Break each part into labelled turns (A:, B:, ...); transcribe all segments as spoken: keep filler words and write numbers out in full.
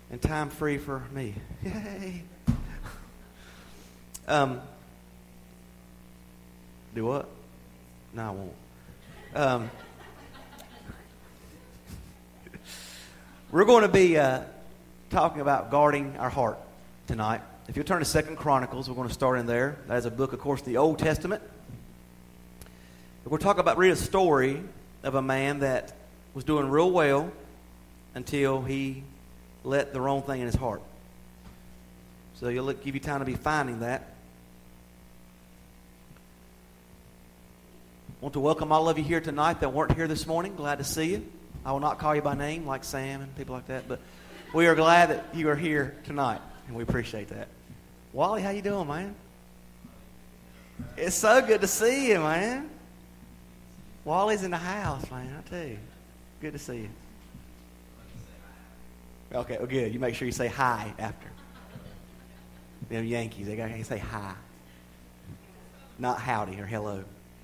A: and time free for me. Yay! um, do what? No, I won't. Um, we're going to be uh, talking about guarding our heart tonight. If you'll turn to Second Chronicles, we're going to start in there. That is a book, of course, the Old Testament. We're talking about read a story of a man that was doing real well until he let the wrong thing in his heart. So you'll give you time to be finding that. I want to welcome all of you here tonight that weren't here this morning. Glad to see you. I will not call you by name like Sam and people like that, but we are glad that you are here tonight, and we appreciate that. Wally, how you doing, man? It's so good to see you, man. Wally's in the house, man, I tell you. Good to see you. Okay, well, good. You make sure you say hi after. Them Yankees, they got to say hi. Not howdy or hello.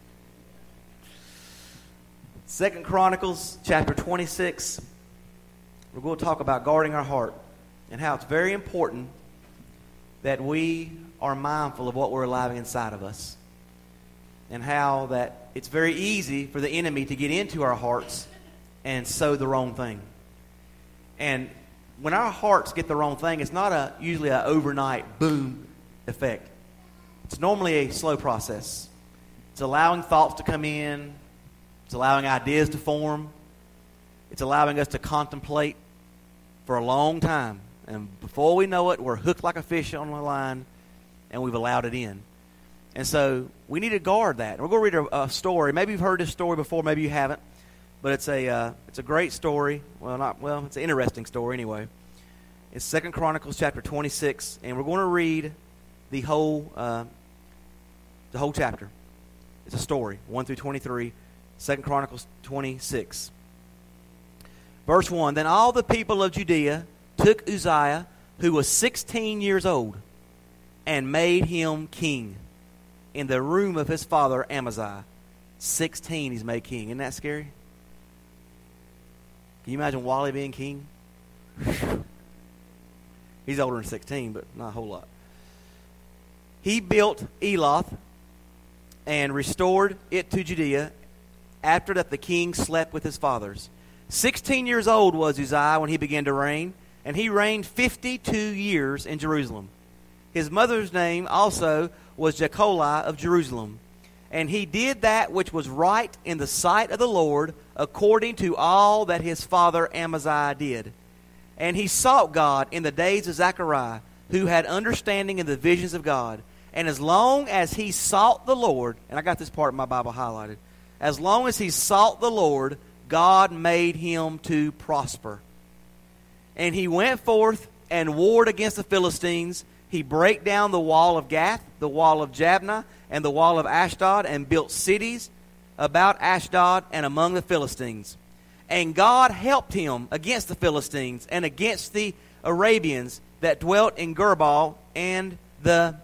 A: Second Chronicles chapter twenty-six. We're going to talk about guarding our heart and how it's very important that we are mindful of what we're allowing inside of us, and how that it's very easy for the enemy to get into our hearts and sow the wrong thing. And when our hearts get the wrong thing, it's not a usually an overnight boom effect. It's normally a slow process. It's allowing thoughts to come in. It's allowing ideas to form. It's allowing us to contemplate for a long time. And before we know it, we're hooked like a fish on the line, and we've allowed it in. And so we need to guard that. We're going to read a, a story. Maybe you've heard this story before. Maybe you haven't. But it's a uh, it's a great story. Well, not well. It's an interesting story anyway. It's Second Chronicles chapter twenty-six, and we're going to read the whole uh, the whole chapter. It's a story, one through twenty-three. Second Chronicles twenty-six. Verse one, Then all the people of Judea took Uzziah, who was sixteen years old, and made him king in the room of his father Amaziah. sixteen he's made king. Isn't that scary? Can you imagine Wally being king? He's older than sixteen, but not a whole lot. He built Eloth and restored it to Judea. After that, the king slept with his fathers. Sixteen years old was Uzziah when he began to reign, and he reigned fifty-two years in Jerusalem. His mother's name also was Jecholiah of Jerusalem. And he did that which was right in the sight of the Lord, according to all that his father Amaziah did. And he sought God in the days of Zechariah, who had understanding in the visions of God. And as long as he sought the Lord, and I got this part in my Bible highlighted, as long as he sought the Lord, God made him to prosper. And he went forth and warred against the Philistines. He brake down the wall of Gath, the wall of Jabneh, and the wall of Ashdod, and built cities about Ashdod and among the Philistines. And God helped him against the Philistines and against the Arabians that dwelt in Gerbal and the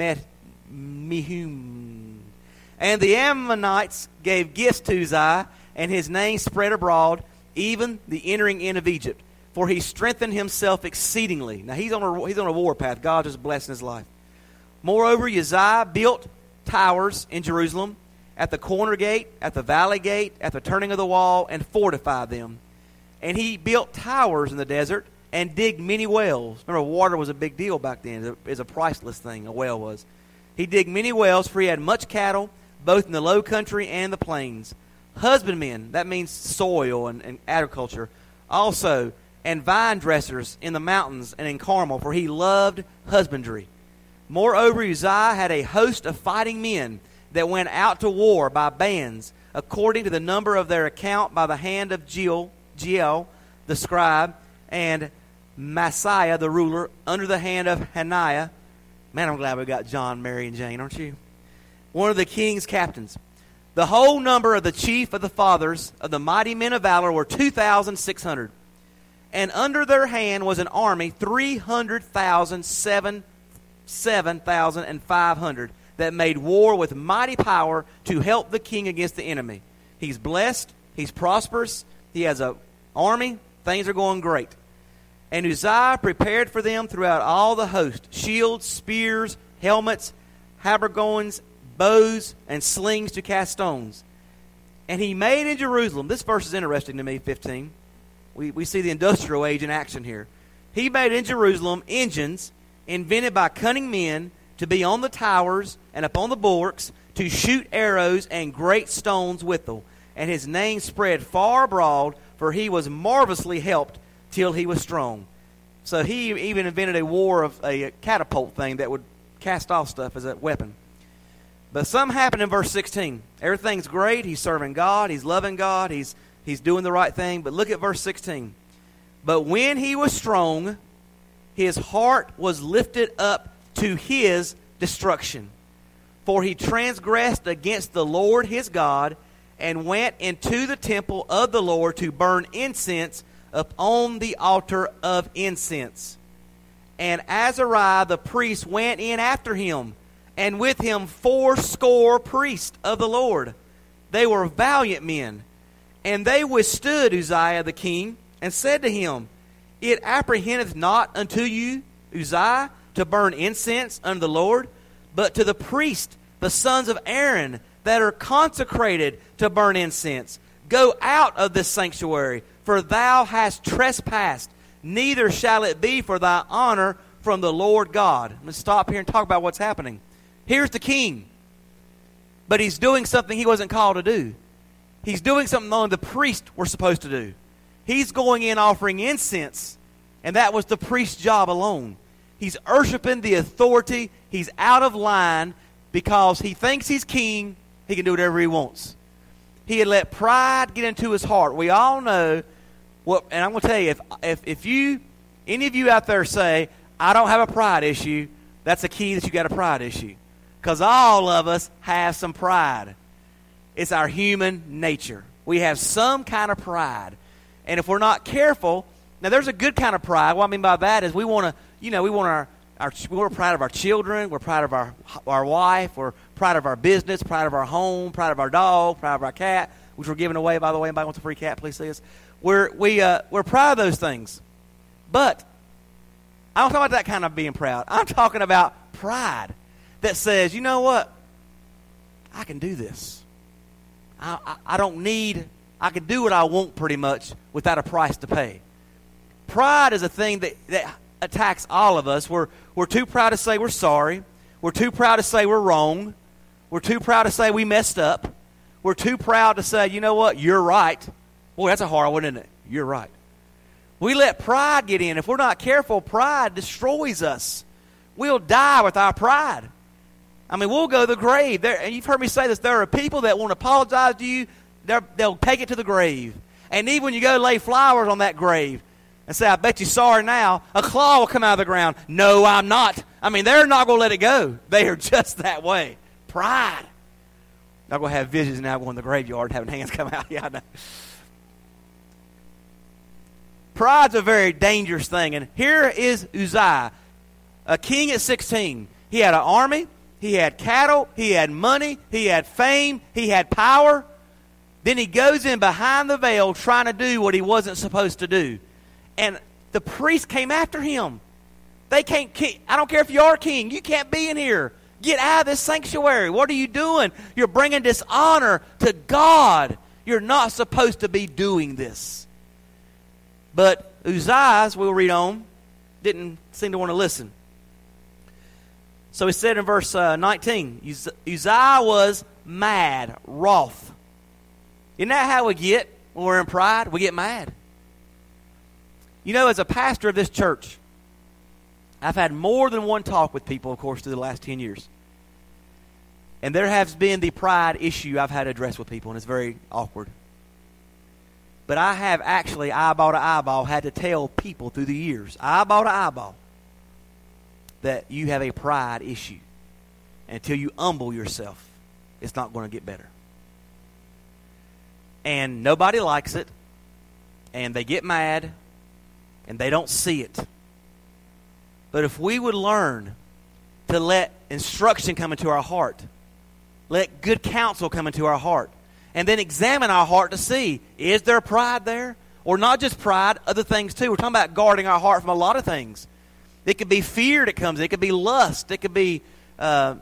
A: Mehum. And the Ammonites gave gifts to Uzziah, and his name spread abroad, even the entering in of Egypt. For he strengthened himself exceedingly. Now he's on a, he's on a war path. God just blessing his life. Moreover, Uzziah built towers in Jerusalem, at the corner gate, at the valley gate, at the turning of the wall, and fortified them. And he built towers in the desert, and digged many wells. Remember, water was a big deal back then. It was a priceless thing, a well was. He digged many wells, for he had much cattle, both in the low country and the plains. Husbandmen, that means soil and, and agriculture, also, and vine dressers in the mountains and in Carmel, for he loved husbandry. Moreover, Uzziah had a host of fighting men that went out to war by bands, according to the number of their account, by the hand of Jeiel, Jeiel the scribe, and Maaseiah the ruler, under the hand of Hananiah. Man, I'm glad we got John, Mary, and Jane, aren't you? One of the king's captains. The whole number of the chief of the fathers of the mighty men of valor were two thousand six hundred. And under their hand was an army, three hundred thousand, seven thousand five hundred, that made war with mighty power to help the king against the enemy. He's blessed. He's prosperous. He has an army. Things are going great. And Uzziah prepared for them throughout all the host shields, spears, helmets, habergeons, bows, and slings to cast stones. And he made in Jerusalem, this verse is interesting to me, fifteen. We, we see the industrial age in action here. He made in Jerusalem engines invented by cunning men to be on the towers and upon the bulwarks, to shoot arrows and great stones withal. And his name spread far abroad, for he was marvelously helped till he was strong. So he even invented a war of a catapult thing that would cast off stuff as a weapon. But something happened in verse sixteen. Everything's great. He's serving God. He's loving God. He's, he's doing the right thing. But look at verse sixteen. But when he was strong, his heart was lifted up to his destruction. For he transgressed against the Lord his God, and went into the temple of the Lord to burn incense upon the altar of incense. And Azariah the priest went in after him, and with him fourscore priests of the Lord. They were valiant men. And they withstood Uzziah the king, and said to him, It apprehendeth not unto you, Uzziah, to burn incense unto the Lord, but to the priests, the sons of Aaron, that are consecrated to burn incense. Go out of this sanctuary, for thou hast trespassed, neither shall it be for thy honor from the Lord God. Let's stop here and talk about what's happening. Here's the king, but he's doing something he wasn't called to do. He's doing something only the priests were supposed to do. He's going in offering incense, and that was the priest's job alone. He's worshiping the authority. He's out of line because he thinks he's king. He can do whatever he wants. He had let pride get into his heart. We all know what, and I'm going to tell you, if, if, if you, any of you out there say, I don't have a pride issue, that's a key that you got a pride issue. Because all of us have some pride. It's our human nature. We have some kind of pride. And if we're not careful, now there's a good kind of pride. What I mean by that is we want to, you know, we want our, our we're proud of our children, we're proud of our our wife, we're proud of our business, proud of our home, proud of our dog, proud of our cat, which we're giving away, by the way. Anybody wants a free cat, please see us. We're we uh, we're proud of those things. But I don't talk about that kind of being proud. I'm talking about pride that says, you know what? I can do this. I, I, I don't need, I can do what I want pretty much without a price to pay. Pride is a thing that, that attacks all of us. We're, we're too proud to say we're sorry. We're too proud to say we're wrong. We're too proud to say we messed up. We're too proud to say, you know what, you're right. Boy, that's a hard one, isn't it? You're right. We let pride get in. If we're not careful, pride destroys us. We'll die with our pride. I mean, we'll go to the grave. There, and you've heard me say this. There are people that won't apologize to you. They'll take it to the grave. And even when you go lay flowers on that grave and say, I bet you're sorry now, a claw will come out of the ground. No, I'm not. I mean, they're not going to let it go. They are just that way. Pride. Not going to have visions now going to the graveyard and having hands come out. Yeah, I know. Pride's a very dangerous thing. And here is Uzziah, a king at sixteen. He had an army. He had cattle. He had money. He had fame. He had power. Then he goes in behind the veil trying to do what he wasn't supposed to do. And the priests came after him. They can't, I don't care if you are king. You can't be in here. Get out of this sanctuary. What are you doing? You're bringing dishonor to God. You're not supposed to be doing this. But Uzziah, as we'll read on, didn't seem to want to listen. So he said in verse uh, nineteen, Uzziah was mad, wroth. Isn't that how we get when we're in pride? We get mad. You know, as a pastor of this church, I've had more than one talk with people, of course, through the last ten years. And there has been the pride issue I've had to address with people, and it's very awkward. But I have actually, eyeball to eyeball, had to tell people through the years, eyeball to eyeball, that you have a pride issue. And until you humble yourself, it's not going to get better. And nobody likes it. And they get mad. And they don't see it. But if we would learn to let instruction come into our heart, let good counsel come into our heart, and then examine our heart to see, is there pride there? Or not just pride, other things too. We're talking about guarding our heart from a lot of things. It could be fear that comes in. It could be lust. It could be uh,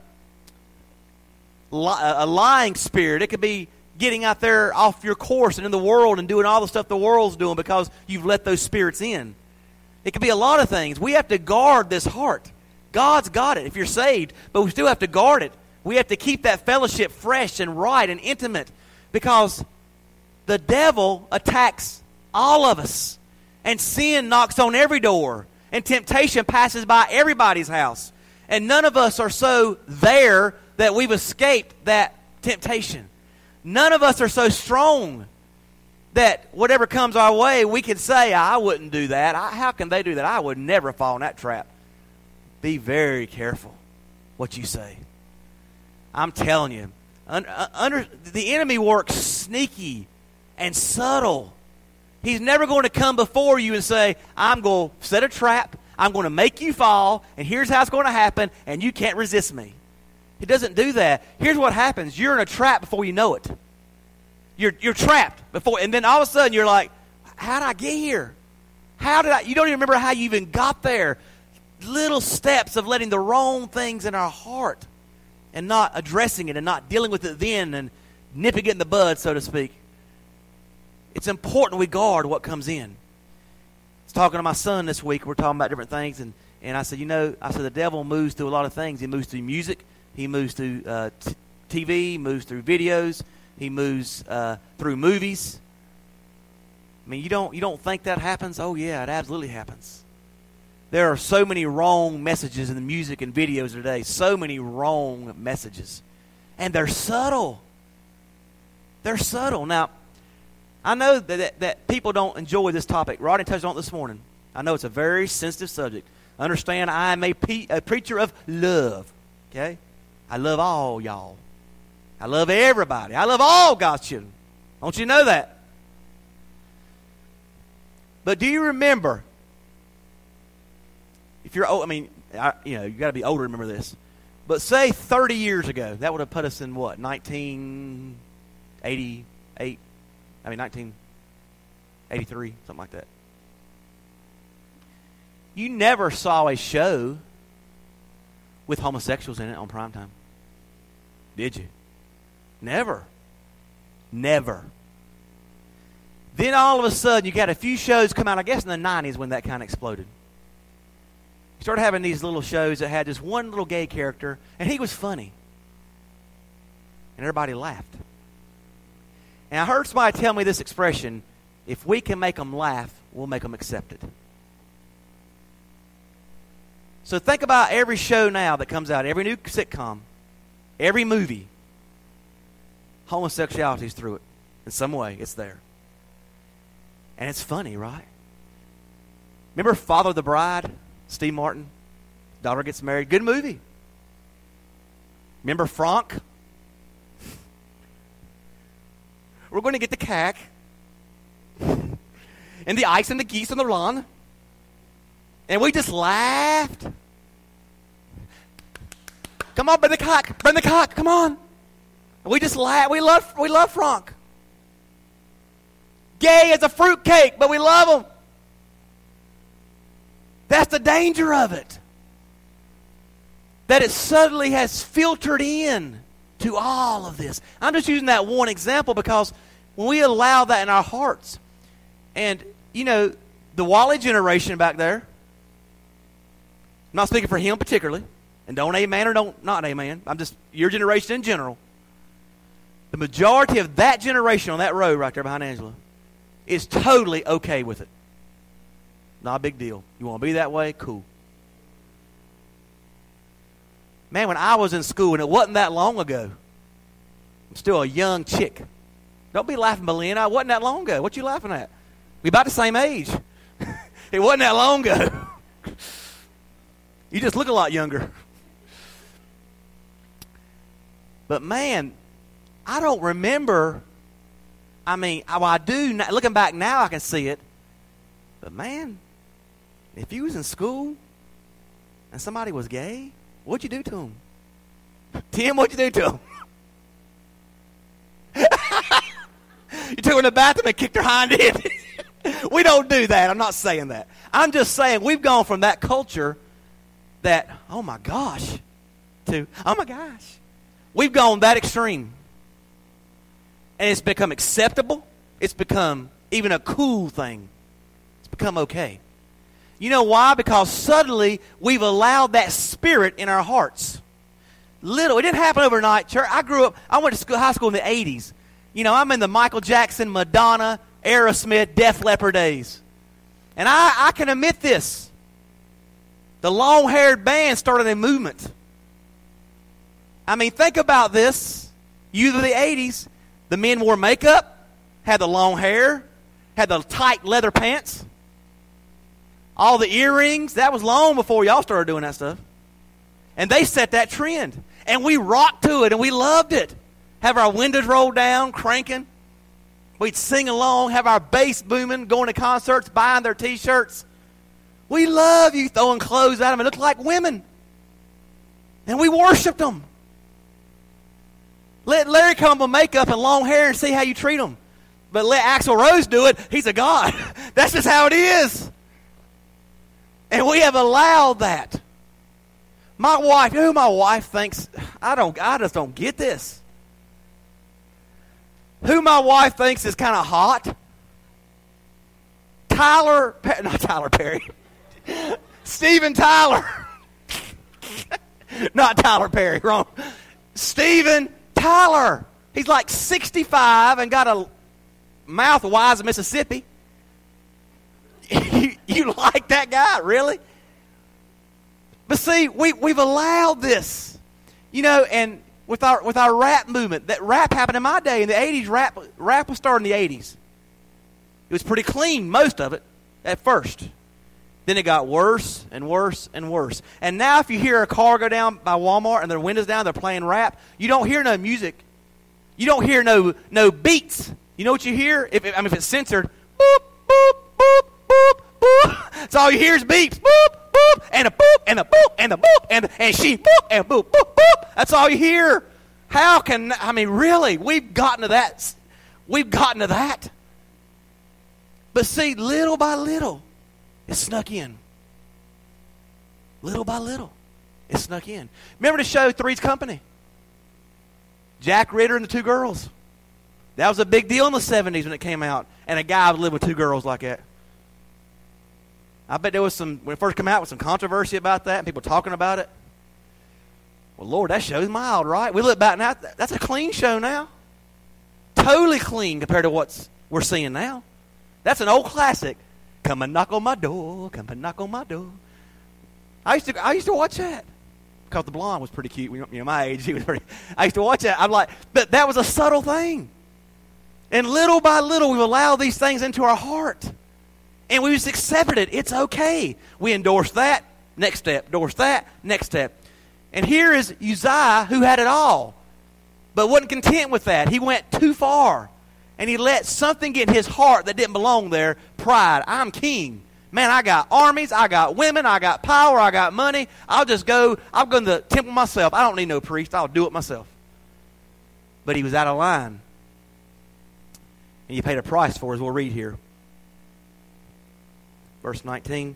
A: li- a lying spirit. It could be getting out there off your course and in the world and doing all the stuff the world's doing because you've let those spirits in. It could be a lot of things. We have to guard this heart. God's got it if you're saved, but we still have to guard it. We have to keep that fellowship fresh and right and intimate because the devil attacks all of us. And sin knocks on every door. And temptation passes by everybody's house. And none of us are so there that we've escaped that temptation. None of us are so strong that whatever comes our way, we can say, I wouldn't do that. I, how can they do that? I would never fall in that trap. Be very careful what you say. I'm telling you, un, uh, under, the enemy works sneaky and subtle. He's never going to come before you and say, I'm going to set a trap, I'm going to make you fall, and here's how it's going to happen, and you can't resist me. He doesn't do that. Here's what happens. You're in a trap before you know it. You're you're trapped before, and then all of a sudden you're like, how did I get here? How did I? You don't even remember how you even got there. Little steps of letting the wrong things in our heart and not addressing it and not dealing with it then and nipping it in the bud, so to speak. It's important we guard what comes in. I was talking to my son this week. We're talking about different things, and, and I said, you know, I said the devil moves through a lot of things. He moves through music. He moves through uh, t- T V. He moves through videos. He moves uh, through movies. I mean, you don't you don't think that happens? Oh, yeah, it absolutely happens. There are so many wrong messages in the music and videos today. So many wrong messages. And they're subtle. They're subtle. Now, I know that, that, that people don't enjoy this topic. Rodney touched on it this morning. I know it's a very sensitive subject. Understand, I am a, pe- a preacher of love. Okay? I love all y'all. I love everybody. I love all God's children. Don't you know that? But do you remember, if you're old, I mean, I, you know, you got to be older to remember this. But say thirty years ago, that would have put us in what, nineteen eighty-eight? I mean, nineteen eighty-three, something like that. You never saw a show with homosexuals in it on primetime, did you? Never. Never. Then all of a sudden, you got a few shows come out, I guess in the nineties when that kind of exploded. You started having these little shows that had just one little gay character, and he was funny. And everybody laughed. And I heard somebody tell me this expression, if we can make them laugh, we'll make them accept it. So think about every show now that comes out, every new sitcom, every movie. Homosexuality is through it. In some way, it's there. And it's funny, right? Remember Father of the Bride? Steve Martin? Daughter gets married. Good movie. Remember Frank? We're going to get the cack. And the ice and the geese on the lawn. And we just laughed. Come on, bring the cock. Bring the cock. Come on. And we just laughed. We love, we love Frank. Gay as a fruitcake, but we love him. That's the danger of it. That it suddenly has filtered in to all of this. I'm just using that one example because when we allow that in our hearts, and, you know, the Wally generation back there, I'm not speaking for him particularly, and don't amen or don't not amen. I'm just your generation in general. The majority of that generation on that road right there behind Angela is totally okay with it. Not a big deal. You want to be that way? Cool. Man, when I was in school, and it wasn't that long ago, I'm still a young chick. Don't be laughing, Belinda. It wasn't that long ago. What you laughing at? We about the same age. It wasn't that long ago. You just look a lot younger. But man, I don't remember. I mean, well, I do. Looking back now, I can see it. But man, if you was in school and somebody was gay, what'd you do to him? Tim, what'd you do to him? You took her in the bathroom and kicked her hind end. We don't do that. I'm not saying that. I'm just saying we've gone from that culture that, oh my gosh, to, oh my gosh. We've gone that extreme. And it's become acceptable. It's become even a cool thing. It's become okay. You know why? Because suddenly we've allowed that spirit in our hearts. Little. It didn't happen overnight. Church. I grew up, I went to school, high school in the eighties. You know, I'm in the Michael Jackson, Madonna, Aerosmith, Def Leppard days. And I, I can admit this. The long-haired band started a movement. I mean, think about this. Youth of the eighties. The men wore makeup, had the long hair, had the tight leather pants, all the earrings. That was long before y'all started doing that stuff. And they set that trend. And we rocked to it, and we loved it. Have our windows rolled down, cranking. We'd sing along, have our bass booming, going to concerts, buying their T-shirts. We love you throwing clothes at them. It looked like women. And we worshiped them. Let Larry come with makeup and long hair and see how you treat him. But let Axl Rose do it. He's a god. That's just how it is. And we have allowed that. My wife, you know who my wife thinks, I don't, I just don't get this. Who my wife thinks is kind of hot? Tyler, not Tyler Perry. Steven Tyler. Not Tyler Perry, wrong. Steven Tyler. He's like sixty-five and got a mouth the wise of Mississippi. you, you like that guy, really? But see, we, we've allowed this. You know, and with our with our rap movement, that rap happened in my day. In the eighties, rap, rap was started in the eighties. It was pretty clean, most of it, at first. Then it got worse and worse and worse. And now if you hear a car go down by Walmart and their windows down, they're playing rap, you don't hear no music. You don't hear no no beats. You know what you hear? If I mean, if it's censored, boop, boop, boop, boop, boop. That's all you hear is beeps. Boop, boop, and a boop, and a boop, and a boop, and, and she boop, and boop, boop, boop. That's all you hear. How can, I mean, really, we've gotten to that. We've gotten to that. But see, little by little, it snuck in. Little by little, it snuck in. Remember the show Three's Company? Jack Ritter and the Two Girls. That was a big deal in the seventies when it came out. And a guy would live with two girls like that. I bet there was some, when it first came out, was some controversy about that and people talking about it. Well, Lord, that show's mild, right? We look back now, that's a clean show now. Totally clean compared to what we're seeing now. That's an old classic. Come and knock on my door, come and knock on my door. I used to I used to watch that. Because the blonde was pretty cute. You know, my age, he was pretty. I used to watch that. I'm like, but that was a subtle thing. And little by little, we've allowed these things into our heart. And we just accepted it. It's okay. We endorse that. Next step. Endorse that. Next step. And here is Uzziah, who had it all, but wasn't content with that. He went too far. And he let something get in his heart that didn't belong there. Pride. I'm king. Man, I got armies. I got women. I got power. I got money. I'll just go. I'll go to the temple myself. I don't need no priest. I'll do it myself. But he was out of line. And you paid a price for it, as we'll read here. Verse nineteen.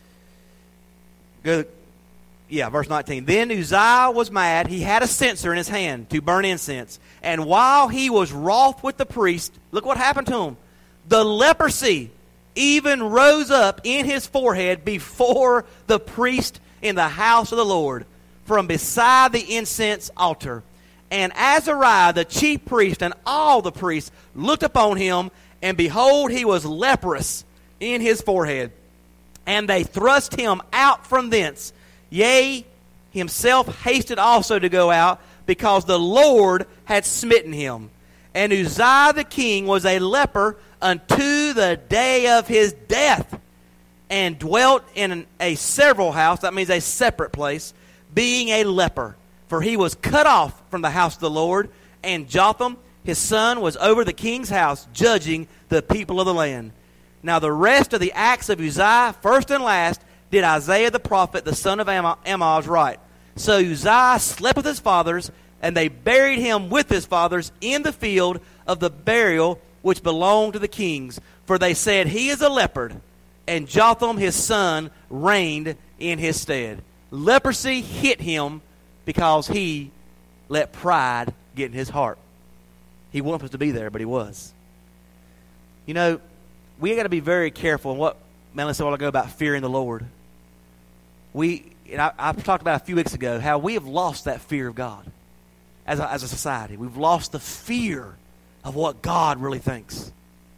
A: Go. Yeah, verse nineteen. Then Uzziah was mad. He had a censer in his hand to burn incense. And while he was wroth with the priest, look what happened to him. The leprosy even rose up in his forehead before the priest in the house of the Lord, from beside the incense altar. And Azariah, the chief priest, and all the priests looked upon him, and behold, he was leprous in his forehead. And they thrust him out from thence. Yea, himself hasted also to go out, because the Lord had smitten him. And Uzziah the king was a leper unto the day of his death, and dwelt in a several house, that means a separate place, being a leper. For he was cut off from the house of the Lord, and Jotham his son was over the king's house, judging the people of the land. Now the rest of the acts of Uzziah, first and last, did Isaiah the prophet, the son of Amoz, write. So Uzziah slept with his fathers, and they buried him with his fathers in the field of the burial which belonged to the kings. For they said, He is a leopard, and Jotham his son reigned in his stead. Leprosy hit him because he let pride get in his heart. He wasn't supposed to be there, but he was. You know, we got to be very careful in what Melanie said a while ago about fearing the Lord. We, and I, I talked about a few weeks ago how we have lost that fear of God as a, as a society. We've lost the fear of what God really thinks.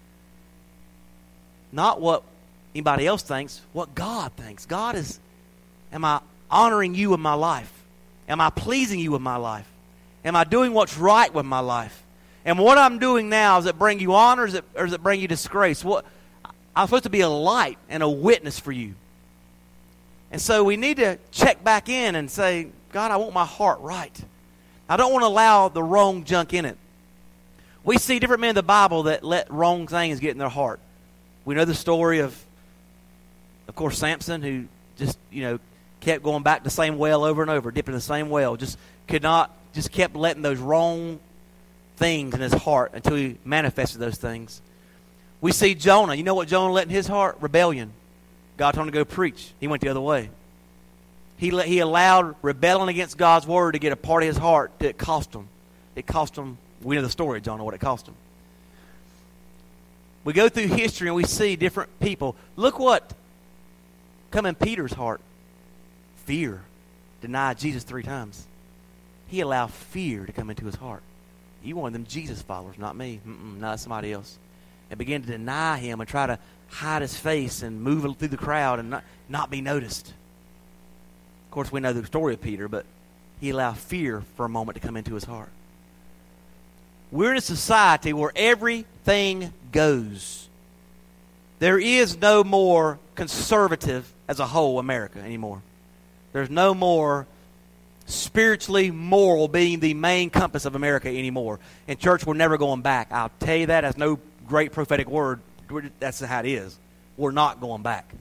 A: Not what anybody else thinks, what God thinks. God is, am I honoring you in my life? Am I pleasing you with my life? Am I doing what's right with my life? And what I'm doing now, does it bring you honor or does it, or does it bring you disgrace? What, I'm supposed to be a light and a witness for you. And so we need to check back in and say, God, I want my heart right. I don't want to allow the wrong junk in it. We see different men in the Bible that let wrong things get in their heart. We know the story of, of course, Samson, who just, you know, kept going back to the same well over and over, dipping in the same well, just could not, just kept letting those wrong things in his heart until he manifested those things. We see Jonah. You know what Jonah let in his heart? Rebellion. God told him to go preach. He went the other way. He let, he allowed rebelling against God's word to get a part of his heart that cost him. It cost him, we know the story of Jonah, what it cost him. We go through history and we see different people. Look what come in Peter's heart. Fear. Denied Jesus three times. He allowed fear to come into his heart. You one of them Jesus followers, not me. Mm-mm, not somebody else. And began to deny him and try to hide his face and move through the crowd and not, not be noticed. Of course, we know the story of Peter, but he allowed fear for a moment to come into his heart. We're in a society where everything goes. There is no more conservative as a whole America anymore. There's no more spiritually moral being the main compass of America anymore. And church, we're never going back. I'll tell you that. That's no great prophetic word. That's how it is. We're not going back.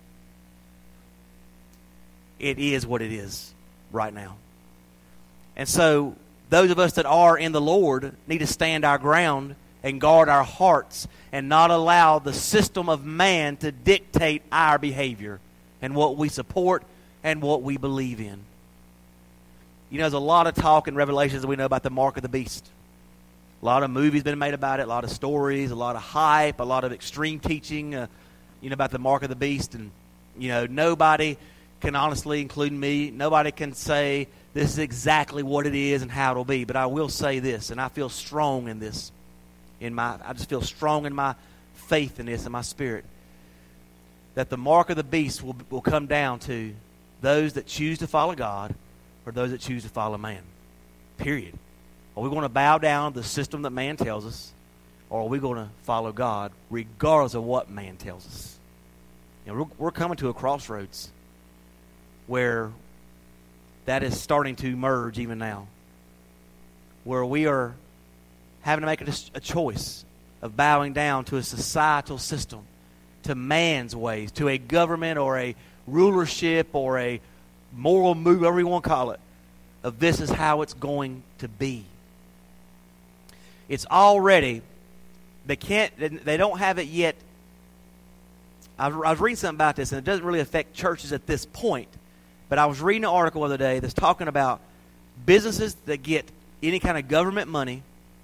A: It is what it is right now. And so those of us that are in the Lord need to stand our ground and guard our hearts and not allow the system of man to dictate our behavior and what we support and what we believe in. You know, there's a lot of talk in Revelations that we know about the mark of the beast. A lot of movies been made about it, a lot of stories, a lot of hype, a lot of extreme teaching, uh, you know, about the mark of the beast. And, you know, nobody can honestly, including me, nobody can say this is exactly what it is and how it'll be. But I will say this, and I feel strong in this. In my, I just feel strong in my faith in this, in my spirit, that the mark of the beast will, will come down to those that choose to follow God or those that choose to follow man. Period. Are we going to bow down to the system that man tells us, or are we going to follow God regardless of what man tells us? You know, we're, we're coming to a crossroads where that is starting to merge even now, where we are having to make a, a choice of bowing down to a societal system, to man's ways, to a government or a rulership or a moral move, whatever you want to call it, of this is how it's going to be. It's already, they can't, they don't have it yet. I was reading something about this, and it doesn't really affect churches at this point, but I was reading an article the other day that's talking about businesses that get any kind of government money,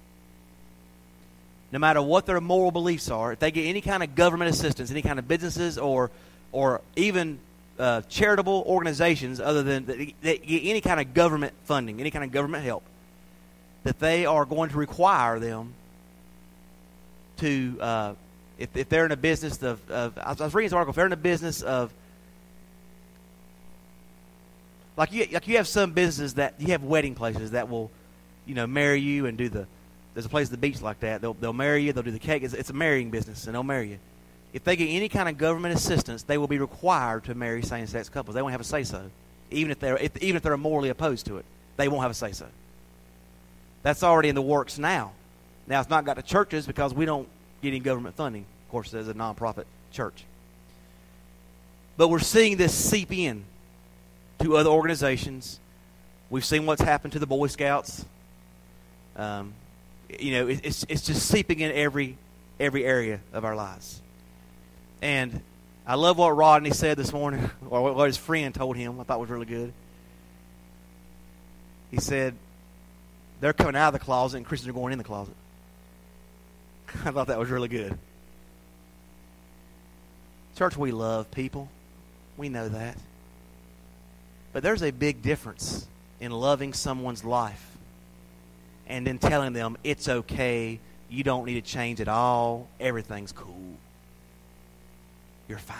A: no matter what their moral beliefs are. If they get any kind of government assistance, any kind of businesses or or even uh, charitable organizations other than they, they get any kind of government funding, any kind of government help, that they are going to require them to, uh, if, if they're in a business of, of, I was reading this article, if they're in a business of, like you, like you have some businesses that, you have wedding places that will, you know, marry you and do the, there's a place at the beach like that, they'll, they'll marry you, they'll do the cake, it's, it's a marrying business, and they'll marry you. If they get any kind of government assistance, they will be required to marry same-sex couples. They won't have a say-so, even if they're if, even if they're morally opposed to it. They won't have a say-so. That's already in the works now. Now, it's not got to churches because we don't get any government funding, of course, as a nonprofit church. But we're seeing this seep in to other organizations. We've seen what's happened to the Boy Scouts. Um, you know, it, it's it's just seeping in every every area of our lives. And I love what Rodney said this morning, or what his friend told him. I thought was really good. He said, they're coming out of the closet and Christians are going in the closet. I thought that was really good. Church, we love people. We know that. But there's a big difference in loving someone's life and then telling them it's okay, you don't need to change at all, everything's cool. You're fine.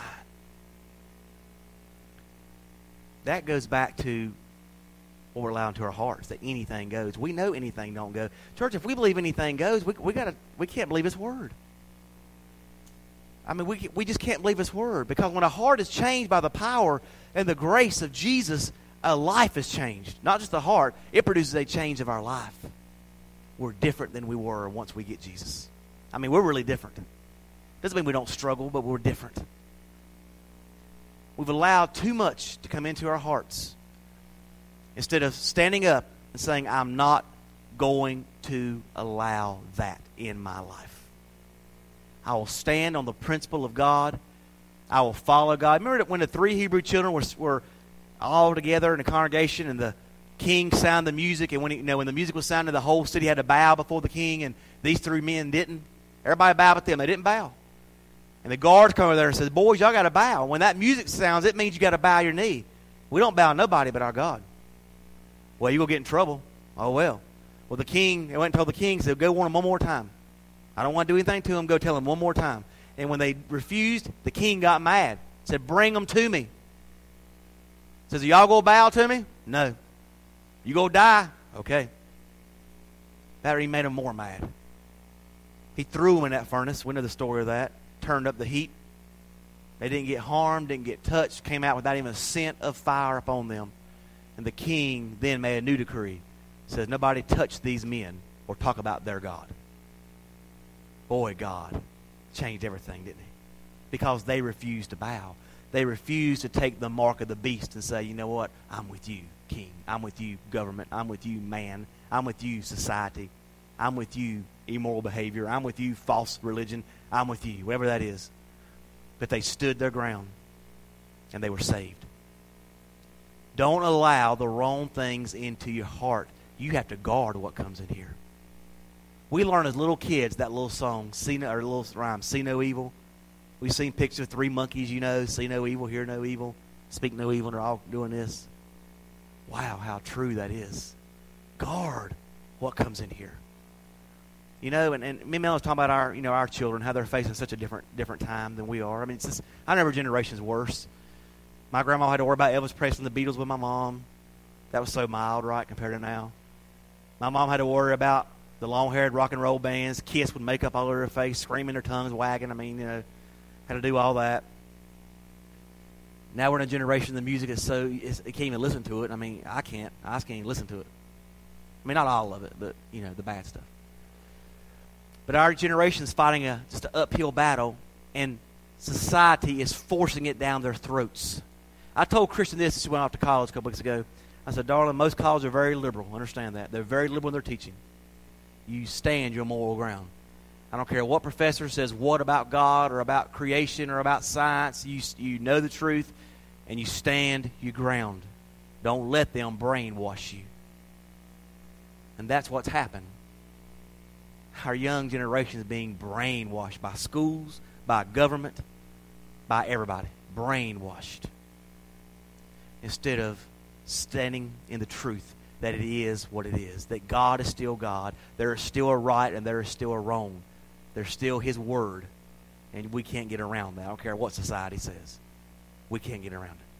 A: That goes back to what we're allowing to our hearts, that anything goes. We know anything don't go. Church, if we believe anything goes, we we gotta we can't believe His word. I mean, we we just can't believe His word, because when a heart is changed by the power and the grace of Jesus, a life is changed. Not just the heart, it produces a change of our life. We're different than we were once we get Jesus. I mean, we're really different. Doesn't mean we don't struggle, but we're different. We've allowed too much to come into our hearts instead of standing up and saying, I'm not going to allow that in my life. I will stand on the principle of God. I will follow God. Remember when the three Hebrew children were, were all together in the congregation, and the king sounded the music, and when he, you know when the music was sounded, the whole city had to bow before the king, and these three men didn't. Everybody bowed with them. They didn't bow. And the guards come over there and says, boys, y'all got to bow. When that music sounds, it means you got to bow your knee. We don't bow nobody but our God. Well, you're going to get in trouble. Oh, well. Well, the king, they went and told the king, said, go warn him one more time. I don't want to do anything to him. Go tell him one more time. And when they refused, the king got mad. Said, bring them to me. Says, are y'all going to bow to me? No. You going to die? Okay. That even made him more mad. He threw them in that furnace. We know the story of that. Turned up the heat. They didn't get harmed, didn't get touched, came out without even a scent of fire upon them. And the king then made a new decree. Says, nobody touch these men or talk about their God. Boy, God changed everything, didn't He? Because they refused to bow. They refused to take the mark of the beast and say, you know what? I'm with you, king. I'm with you, government. I'm with you, man. I'm with you, society. I'm with you, immoral behavior. I'm with you, false religion. I'm with you, whatever that is. But they stood their ground, and they were saved. Don't allow the wrong things into your heart. You have to guard what comes in here. We learn as little kids that little song, see no, or little rhyme, see no evil. We've seen pictures of three monkeys, you know, see no evil, hear no evil, speak no evil, and they're all doing this. Wow, how true that is. Guard what comes in here. You know, and, and me and Mel was talking about our, you know, our children, how they're facing such a different different time than we are. I mean, it's just, I know every generation's worse. My grandma had to worry about Elvis Presley and the Beatles with my mom. That was so mild, right, compared to now. My mom had to worry about the long-haired rock and roll bands, Kiss with makeup all over her face, screaming, their tongues wagging. I mean, you know, had to do all that. Now we're in a generation the music is so, it's, I can't even listen to it. I mean, I can't. I just can't even listen to it. I mean, not all of it, but, you know, the bad stuff. But our generation is fighting a just an uphill battle, and society is forcing it down their throats. I told Christian this as she went off to college a couple weeks ago. I said, darling, most colleges are very liberal. Understand that. They're very liberal in their teaching. You stand your moral ground. I don't care what professor says what about God or about creation or about science. You, you know the truth, and you stand your ground. Don't let them brainwash you. And that's what's happened. Our young generation is being brainwashed by schools, by government, by everybody. Brainwashed. Instead of standing in the truth that it is what it is. That God is still God. There is still a right and there is still a wrong. There's still His Word. And we can't get around that. I don't care what society says. We can't get around it.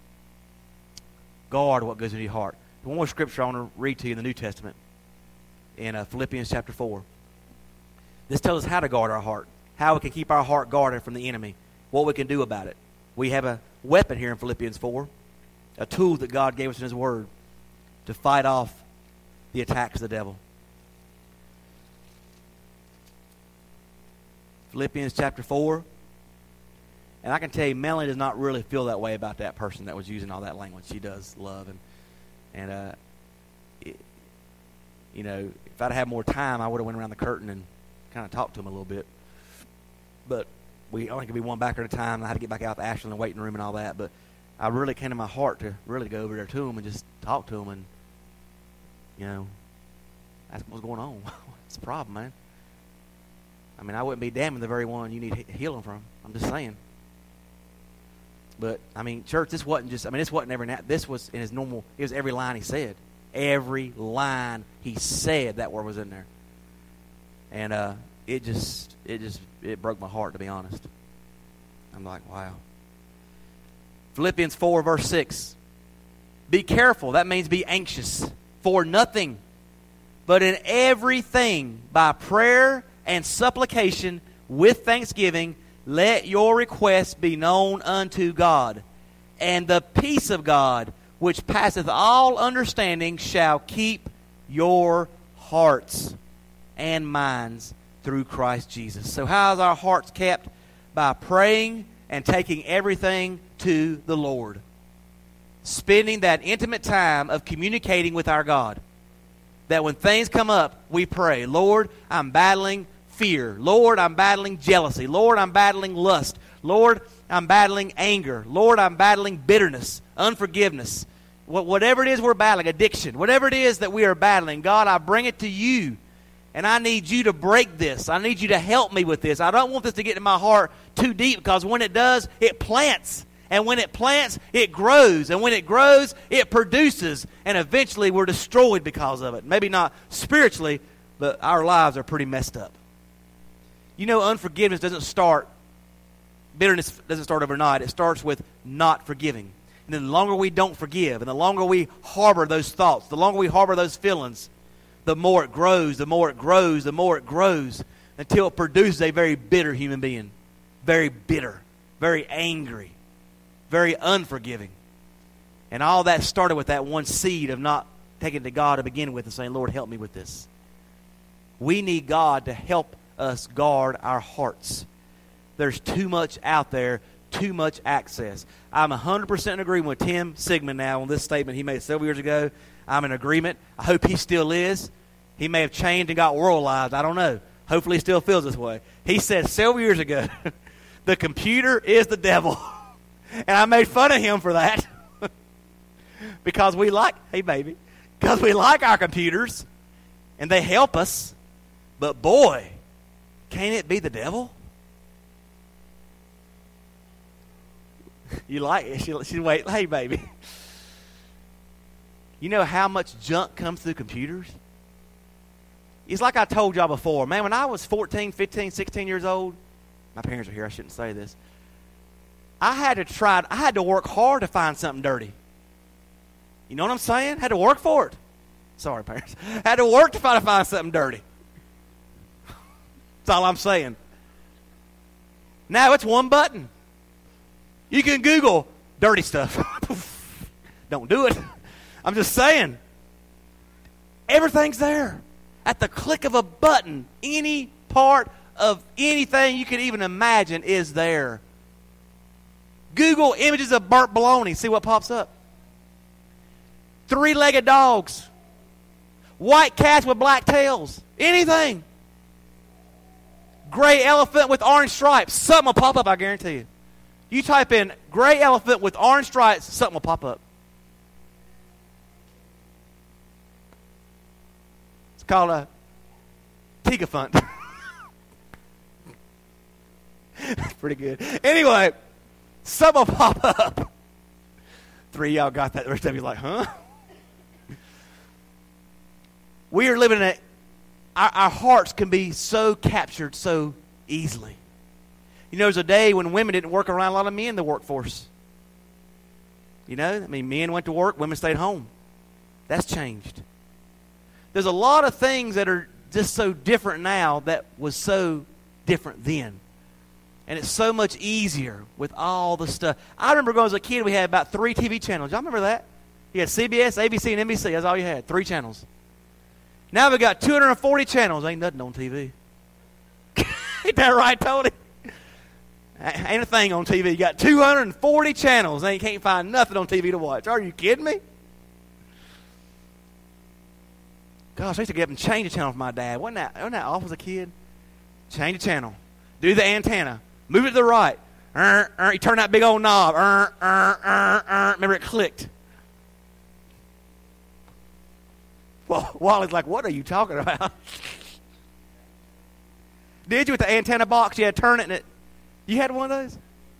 A: Guard what goes into your heart. One more scripture I want to read to you in the New Testament. In uh, Philippians chapter four. This tells us how to guard our heart. How we can keep our heart guarded from the enemy. What we can do about it. We have a weapon here in Philippians four. A tool that God gave us in His Word to fight off the attacks of the devil. Philippians chapter four. And I can tell you, Melanie does not really feel that way about that person that was using all that language. She does love. And, and uh, it, you know, if I'd had more time, I would have went around the curtain and kind of talked to him a little bit. but we only could be one backer at a time. I had to get back out to Ashland and waiting room and all that. But I really came to my heart to really go over there to them and just talk to them and, you know, ask what's going on. What's the problem, man? I mean, I wouldn't be damning the very one you need he- healing from. I'm just saying. But, I mean, church, this wasn't just, I mean, this wasn't every night. This was in his normal, it was every line he said. Every line he said, that word was in there. And uh, it just, it just, it broke my heart, to be honest. I'm like, wow. Philippians four, verse six. Be careful. That means be anxious for nothing, but in everything, by prayer and supplication with thanksgiving, let your requests be known unto God. And the peace of God, which passeth all understanding, shall keep your hearts and minds through Christ Jesus. So how is our hearts kept? By praying and taking everything to the Lord. Spending that intimate time of communicating with our God. That when things come up, we pray, Lord, I'm battling fear. Lord, I'm battling jealousy. Lord, I'm battling lust. Lord, I'm battling anger. Lord, I'm battling bitterness, unforgiveness. Whatever it is we're battling, addiction, whatever it is that we are battling, God, I bring it to you. And I need you to break this. I need you to help me with this. I don't want this to get in my heart too deep, because when it does, it plants. And when it plants, it grows. And when it grows, it produces. And eventually we're destroyed because of it. Maybe not spiritually, but our lives are pretty messed up. You know, unforgiveness doesn't start, bitterness doesn't start overnight. It starts with not forgiving. And then the longer we don't forgive, and the longer we harbor those thoughts, the longer we harbor those feelings, the more it grows, the more it grows, the more it grows, until it produces a very bitter human being. Very bitter, very angry, very unforgiving. And all that started with that one seed of not taking it to God to begin with and saying, Lord, help me with this. We need God to help us guard our hearts. There's too much out there, too much access. I'm one hundred percent in agreement with Tim Sigmund now on this statement he made several years ago. I'm in agreement. I hope he still is. He may have changed and got worldized. I don't know. Hopefully he still feels this way. He said several years ago, the computer is the devil. And I made fun of him for that. Because we like, hey baby, because we like our computers and they help us. But boy, can't it be the devil? You like it? She, she wait, hey baby. You know how much junk comes through computers? It's like I told y'all before. Man, when I was fourteen, fifteen, sixteen years old, my parents are here, I shouldn't say this. I had to try, I had to work hard to find something dirty. You know what I'm saying? Had to work for it. Sorry, parents. Had to work to try to find something dirty. That's all I'm saying. Now it's one button. You can Google dirty stuff. Don't do it. I'm just saying. Everything's there. At the click of a button, any part of anything you could even imagine is there. Google images of burnt bologna. See what pops up. Three-legged dogs. White cats with black tails. Anything. Gray elephant with orange stripes. Something will pop up, I guarantee you. You type in gray elephant with orange stripes, something will pop up. It's called a Tigafunt. That's pretty good. Anyway, something will pop up. Three of y'all got that. The rest of you like, huh? We are living in a, our, our hearts can be so captured so easily. You know, there's a day when women didn't work around a lot of men in the workforce. You know, I mean, men went to work, women stayed home. That's changed. There's a lot of things that are just so different now that was so different then. And it's so much easier with all the stuff. I remember going as a kid, we had about three T V channels. Y'all remember that? You had C B S, A B C, and N B C. That's all you had, three channels. Now we got two hundred forty channels. Ain't nothing on T V. Ain't that right, Tony? Ain't a thing on T V. You got two hundred forty channels and you can't find nothing on T V to watch. Are you kidding me? Gosh, I used to get up and change the channel for my dad. Wasn't that, wasn't that awful as a kid? Change the channel. Do the antenna. Move it to the right. Uh, uh, you turn that big old knob. Uh, uh, uh, uh. Remember, it clicked. Well, Wally's like, what are you talking about? Did you with the antenna box? You had to turn it and it. You had one of those?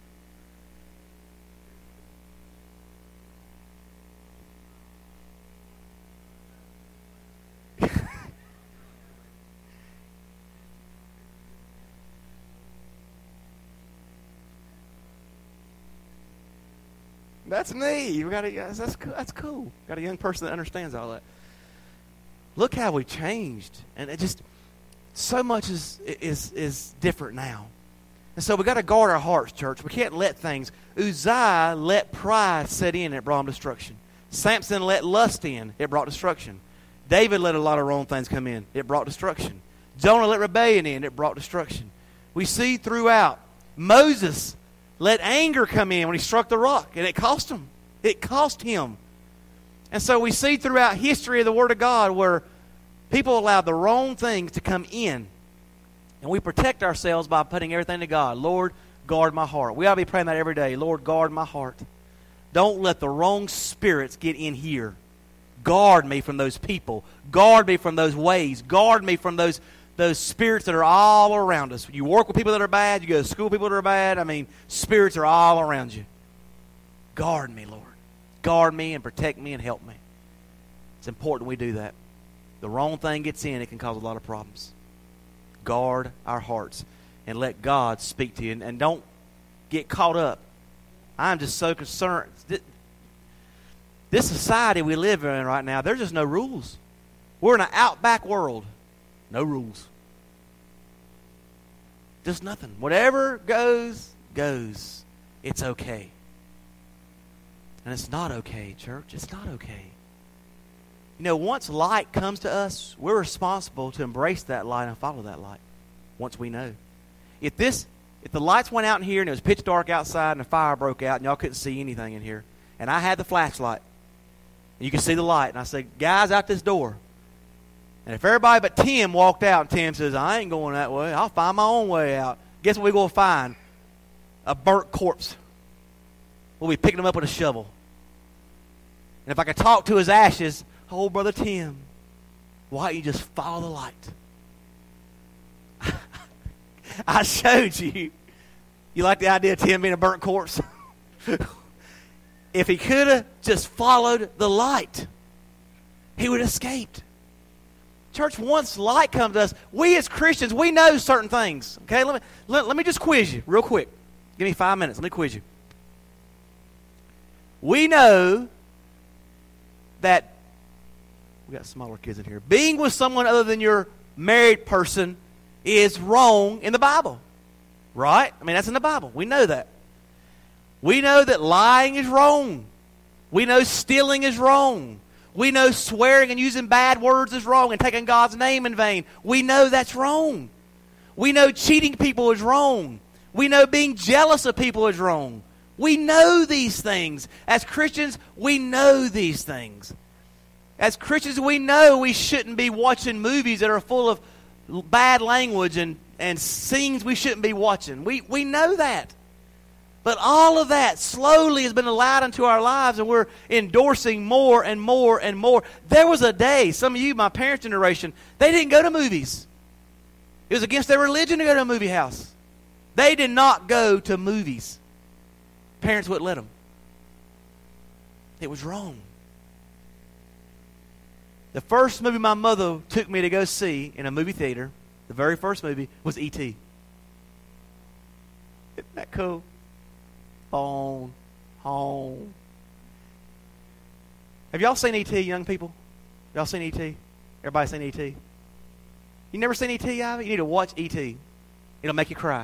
A: That's neat. We got a, that's, that's, that's cool. Got a young person that understands all that. Look how we changed. And it just, so much is, is, is different now. And so we got to guard our hearts, church. We can't let things. Uzziah let pride set in. It brought him destruction. Samson let lust in. It brought destruction. David let a lot of wrong things come in. It brought destruction. Jonah let rebellion in. It brought destruction. We see throughout. Moses let anger come in when he struck the rock, and it cost him. It cost him. And so we see throughout history of the Word of God where people allow the wrong things to come in. And we protect ourselves by putting everything to God. Lord, guard my heart. We ought to be praying that every day. Lord, guard my heart. Don't let the wrong spirits get in here. Guard me from those people. Guard me from those ways. Guard me from those those spirits that are all around us. You work with people that are bad. You go to school with people that are bad. I mean, spirits are all around you. Guard me, Lord. Guard me and protect me and help me. It's important we do that. The wrong thing gets in, it can cause a lot of problems. Guard our hearts and let God speak to you. And, and don't get caught up. I'm just so concerned. This society we live in right now, there's just no rules. We're in an outback world. No rules. Just nothing. Whatever goes, goes. It's okay. And it's not okay, church. It's not okay. You know, once light comes to us, we're responsible to embrace that light and follow that light. Once we know. If this, if the lights went out in here and it was pitch dark outside and a fire broke out and y'all couldn't see anything in here, and I had the flashlight, and you could see the light, and I said, guys, out this door. And if everybody but Tim walked out, and Tim says, I ain't going that way. I'll find my own way out. Guess what we're going to find? A burnt corpse. We'll be picking him up with a shovel. And if I could talk to his ashes, oh, Brother Tim, why don't you just follow the light? I showed you. You like the idea of Tim being a burnt corpse? If he could have just followed the light, he would have escaped. Church, once light comes to us, we as Christians, we know certain things. Okay, let me, let, let me just quiz you real quick. Give me five minutes. Let me quiz you. We know that, we got smaller kids in here, being with someone other than your married person is wrong in the Bible. Right? I mean, that's in the Bible. We know that. We know that lying is wrong. We know stealing is wrong. We know swearing and using bad words is wrong and taking God's name in vain. We know that's wrong. We know cheating people is wrong. We know being jealous of people is wrong. We know these things. As Christians, we know these things. As Christians, we know we shouldn't be watching movies that are full of bad language and, and scenes we shouldn't be watching. We, we know that. But all of that slowly has been allowed into our lives, and we're endorsing more and more and more. There was a day, some of you, my parents' generation, they didn't go to movies. It was against their religion to go to a movie house. They did not go to movies. Parents wouldn't let them. It was wrong. The first movie my mother took me to go see in a movie theater, the very first movie, was E T Isn't that cool? Phone, home. Have y'all seen E T, young people? Y'all seen E T? Everybody seen E T? You never seen E T, Ivy? You need to watch E T It'll make you cry.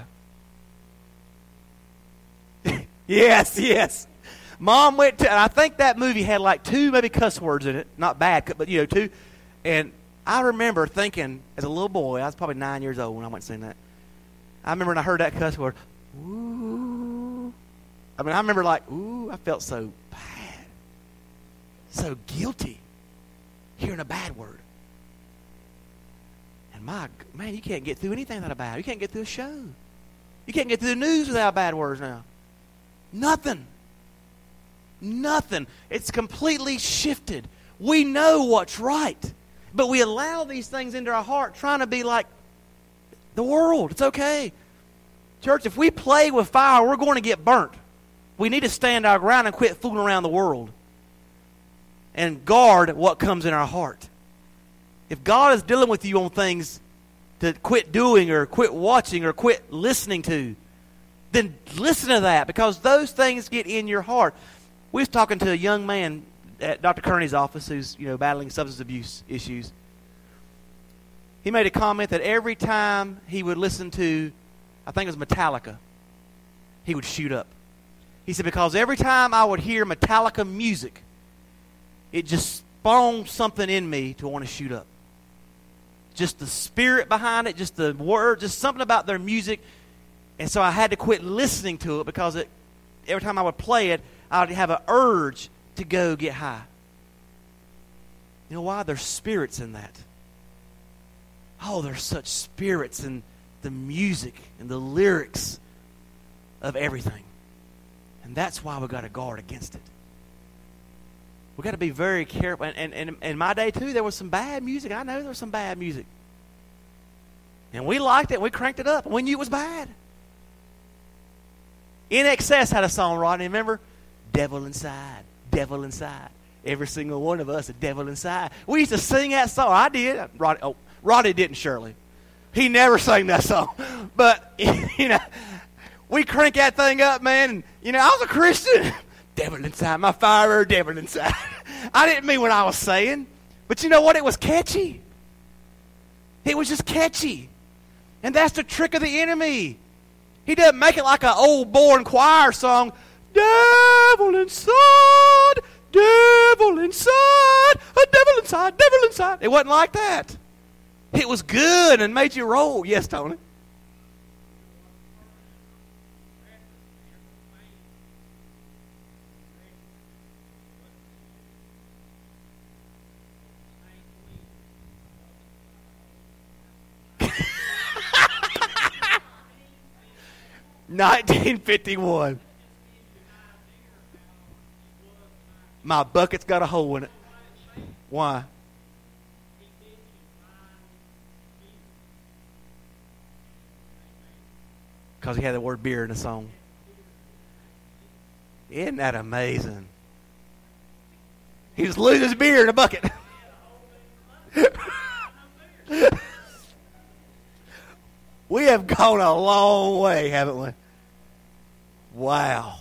A: Yes, yes. Mom went to, and I think that movie had like two maybe cuss words in it. Not bad, but you know, two. And I remember thinking, as a little boy, I was probably nine years old when I went and seen that. I remember when I heard that cuss word, ooh. I mean, I remember like, ooh, I felt so bad. So guilty hearing a bad word. And my, man, you can't get through anything without a bad. You can't get through a show. You can't get through the news without bad words now. Nothing. Nothing. It's completely shifted. We know what's right, but we allow these things into our heart trying to be like the world. It's okay. Church, if we play with fire, we're going to get burnt. We need to stand our ground and quit fooling around the world and guard what comes in our heart. If God is dealing with you on things to quit doing or quit watching or quit listening to, then listen to that, because those things get in your heart. We was talking to a young man at Doctor Kearney's office who's, you know, battling substance abuse issues. He made a comment that every time he would listen to, I think it was Metallica, he would shoot up. He said, because every time I would hear Metallica music, it just spawned something in me to want to shoot up. Just the spirit behind it, just the word, just something about their music. And so I had to quit listening to it, because it, every time I would play it, I would have an urge to go get high. You know why? There's spirits in that. Oh, there's such spirits in the music and the lyrics of everything. And that's why we've got to guard against it. We've got to be very careful. And, and, and in my day, too, there was some bad music. I know there was some bad music. And we liked it, and we cranked it up, and we knew it was bad. In Excess had a song, Rodney, remember? Devil inside, devil inside. Every single one of us, a devil inside. We used to sing that song. I did. Rodney, oh, Rodney didn't, Shirley. He never sang that song. But, you know, we crank that thing up, man. And, you know, I was a Christian. Devil inside, my fire, devil inside. I didn't mean what I was saying. But you know what? It was catchy. It was just catchy. And that's the trick of the enemy. He doesn't make it like an old born choir song. Devil inside, devil inside, a devil inside, devil inside. It wasn't like that. It was good and made you roll. Yes, Tony. nineteen fifty-one. My bucket's got a hole in it. Why? Because he had the word beer in the song. Isn't that amazing? He was losing his beer in a bucket. We have gone a long way, haven't we? Wow.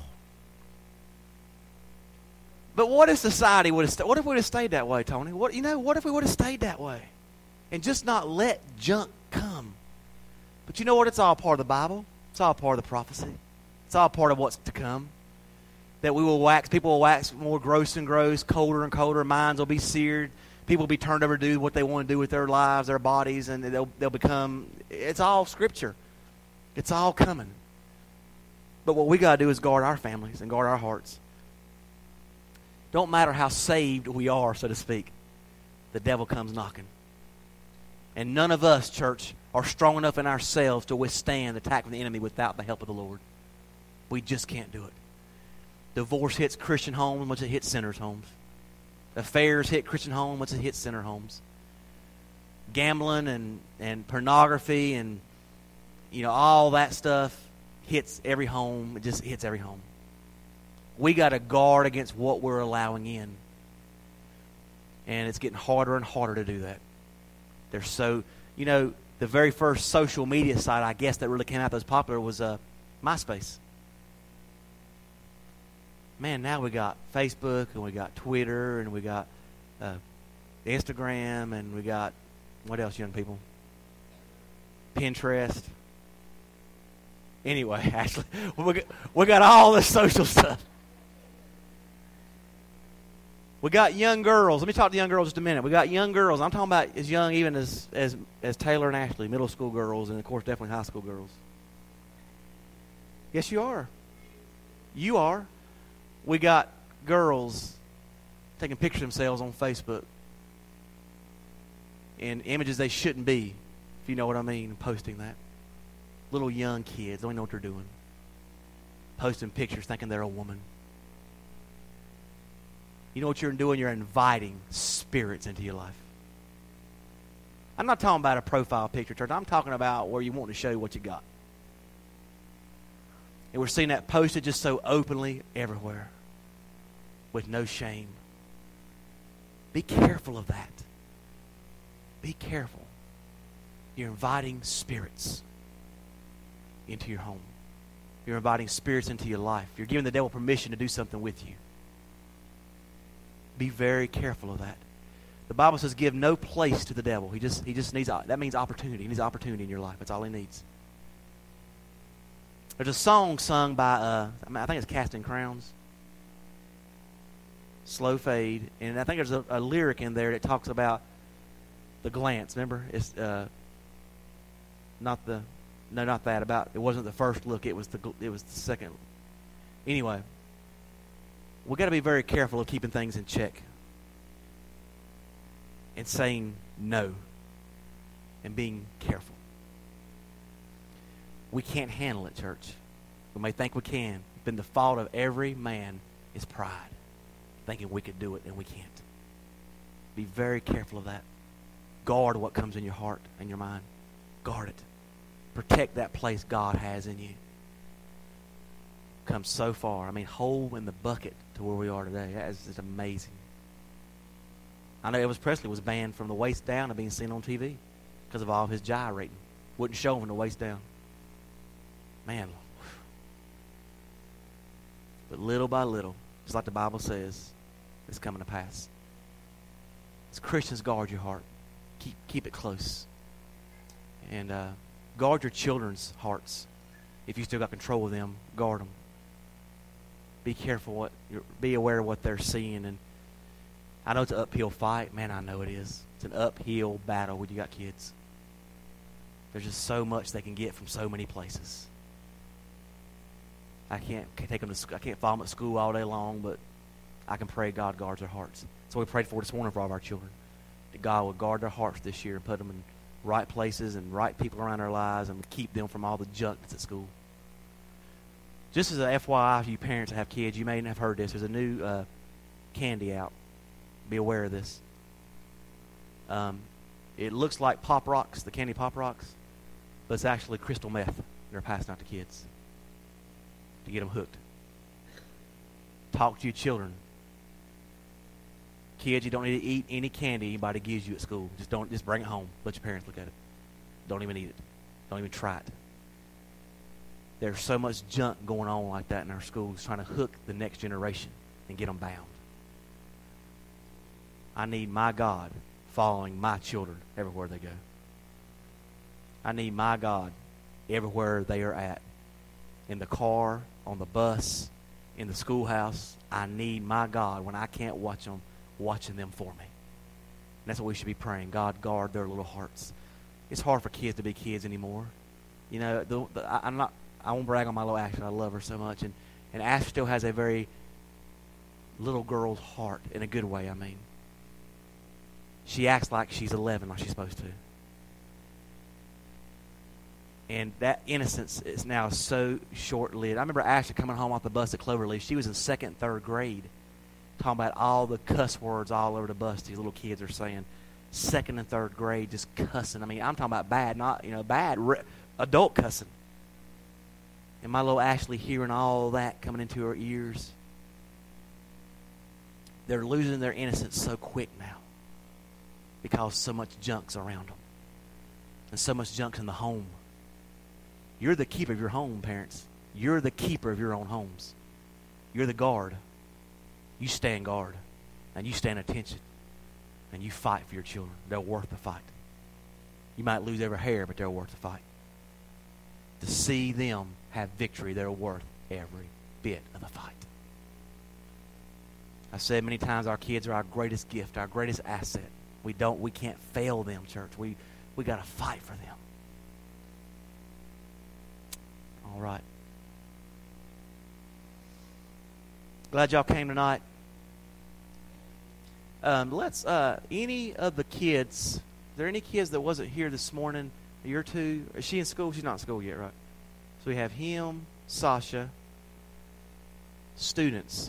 A: But what if society would have stayed? What if we would have stayed that way, Tony? What you know? What if we would have stayed that way, and just not let junk come? But you know what? It's all part of the Bible. It's all part of the prophecy. It's all part of what's to come. That we will wax. People will wax more gross and gross, colder and colder. Minds will be seared. People will be turned over to do what they want to do with their lives, their bodies, and they'll they'll become. It's all Scripture. It's all coming. But what we got to do is guard our families and guard our hearts. Don't matter how saved we are, so to speak. The devil comes knocking. And none of us, church, are strong enough in ourselves to withstand the attack from the enemy without the help of the Lord. We just can't do it. Divorce hits Christian homes much as it hits sinners' homes. Affairs hit Christian homes much as it hits sinner homes. Gambling and, and pornography and, you know, all that stuff hits every home. It just hits every home. We got to guard against what we're allowing in. And it's getting harder and harder to do that. They're so, you know, the very first social media site, I guess, that really came out that was popular was uh, MySpace. Man, now we got Facebook and we got Twitter and we got uh, Instagram and we got, what else, young people? Pinterest. Anyway, actually, we got, we got all this social stuff. We got young girls. Let me talk to young girls just a minute. We got young girls. I'm talking about as young even as, as, as Taylor and Ashley, middle school girls, and, of course, definitely high school girls. Yes, you are. You are. We got girls taking pictures of themselves on Facebook in images they shouldn't be, if you know what I mean, posting that. Little young kids, don't even know what they're doing. Posting pictures thinking they're a woman. You know what you're doing? You're inviting spirits into your life. I'm not talking about a profile picture, church. I'm talking about where you want to show what you got. And we're seeing that posted just so openly everywhere with no shame. Be careful of that. Be careful. You're inviting spirits into your home. You're inviting spirits into your life. You're giving the devil permission to do something with you. Be very careful of that. The Bible says give no place to the devil. He just he just needs, that means opportunity. He needs opportunity in your life. That's all he needs. There's a song sung by, uh, I, mean, I think it's Casting Crowns. Slow Fade. And I think there's a, a lyric in there that talks about the glance. Remember? It's uh, not the, no, not that. About, it wasn't the first look. It was the, it was the second. Anyway, we've got to be very careful of keeping things in check. And saying no. And being careful. We can't handle it, church. We may think we can. But the fault of every man is pride. Thinking we could do it and we can't. Be very careful of that. Guard what comes in your heart and your mind. Guard it. Protect that place God has in you. Come so far. I mean, hole in the bucket to where we are today. That is just amazing. I know Elvis Presley was banned from the waist down of being seen on T V because of all his gyrating. Wouldn't show him from the waist down. Man. But little by little, just like the Bible says, it's coming to pass. As Christians, guard your heart. Keep keep it close. And uh, guard your children's hearts. If you still got control of them, guard them. Be careful what, you're, be aware of what they're seeing. And I know it's an uphill fight. Man, I know it is. It's an uphill battle when you got kids. There's just so much they can get from so many places. I can't, can't take them to school. I can't follow them at school all day long, but I can pray God guards their hearts. So we prayed for this morning for all of our children. That God would guard their hearts this year and put them in right places and right people around their lives and keep them from all the junk that's at school. Just as a F Y I, you parents that have kids, you may not have heard this. There's a new uh, candy out. Be aware of this. Um, it looks like Pop Rocks, the candy Pop Rocks, but it's actually crystal meth they're passing out to kids to get them hooked. Talk to your children. Kids, you don't need to eat any candy anybody gives you at school. Just don't. Just bring it home. Let your parents look at it. Don't even eat it. Don't even try it. There's so much junk going on like that in our schools, trying to hook the next generation and get them bound. I need my God following my children everywhere they go. I need my God everywhere they are at. In the car, on the bus, in the schoolhouse. I need my God, when I can't watch them, watching them for me. And that's what we should be praying. God, guard their little hearts. It's hard for kids to be kids anymore. You know, the, the, I, I'm not, I won't brag on my little Ashley. I love her so much. And, and Ash still has a very little girl's heart, in a good way, I mean. She acts like she's eleven, like she's supposed to. And that innocence is now so short-lived. I remember Ashley coming home off the bus at Cloverleaf. She was in second, third grade, talking about all the cuss words all over the bus these little kids are saying. Second and third grade, just cussing. I mean, I'm talking about bad, not, you know, bad, re- adult cussing. And my little Ashley hearing all that coming into her ears. They're losing their innocence so quick now because so much junk's around them. And so much junk's in the home. You're the keeper of your home, parents. You're the keeper of your own homes. You're the guard. You stand guard. And you stand attention. And you fight for your children. They're worth the fight. You might lose every hair, but they're worth the fight. To see them have victory, they're worth every bit of the fight. I've said many times our kids are our greatest gift, our greatest asset. We don't, we can't fail them, church. We we got to fight for them. All right. Glad y'all came tonight. Um, let's, uh, any of the kids, is there any kids that wasn't here this morning A year two. Is she in school? She's not in school yet, right? So we have him, Sasha, students,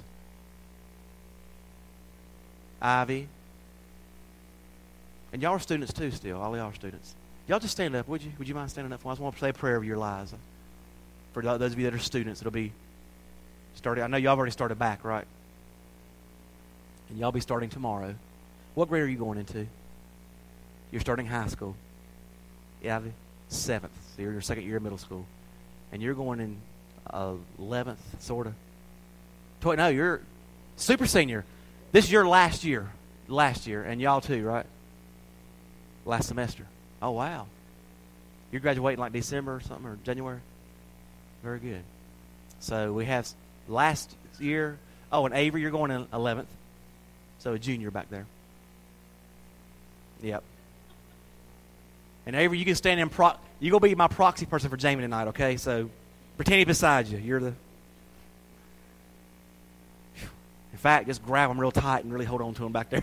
A: Ivy, and y'all are students too still. All y'all are students. Y'all just stand up, would you? Would you mind standing up for me? I just want to say a prayer over your lives. For those of you that are students, it'll be starting. I know y'all have already started back, right? And y'all be starting tomorrow. What grade are you going into? You're starting high school. Yeah, seventh. So you're in your second year of middle school. And you're going in uh, eleventh, sort of. Tw- no, you're super senior. This is your last year. Last year. And y'all too, right? Last semester. Oh, wow. You're graduating like December or something, or January? Very good. So we have last year. Oh, and Avery, you're going in eleventh. So a junior back there. Yep. And Avery, you can stand in pro. You're going to be my proxy person for Jamie tonight, okay? So pretend he's beside you. You're the. In fact, just grab him real tight and really hold on to him back there.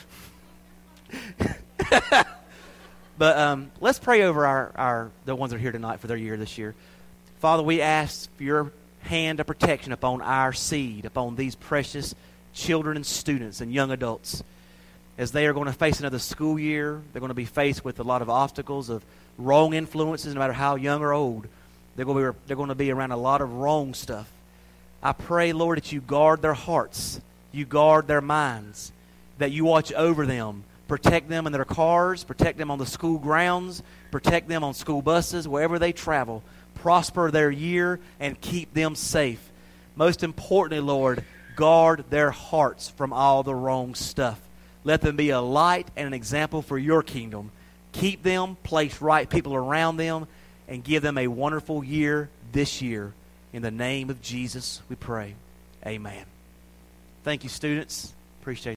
A: But um, let's pray over our, our the ones that are here tonight for their year this year. Father, we ask for your hand of protection upon our seed, upon these precious children and students and young adults. As they are going to face another school year, they're going to be faced with a lot of obstacles of wrong influences, no matter how young or old. They're going to be, they're going to be around a lot of wrong stuff. I pray, Lord, that you guard their hearts, you guard their minds, that you watch over them, protect them in their cars, protect them on the school grounds, protect them on school buses, wherever they travel. Prosper their year and keep them safe. Most importantly, Lord, guard their hearts from all the wrong stuff. Let them be a light and an example for your kingdom. Keep them, place right people around them, and give them a wonderful year this year. In the name of Jesus, we pray. Amen. Thank you, students. Appreciate it.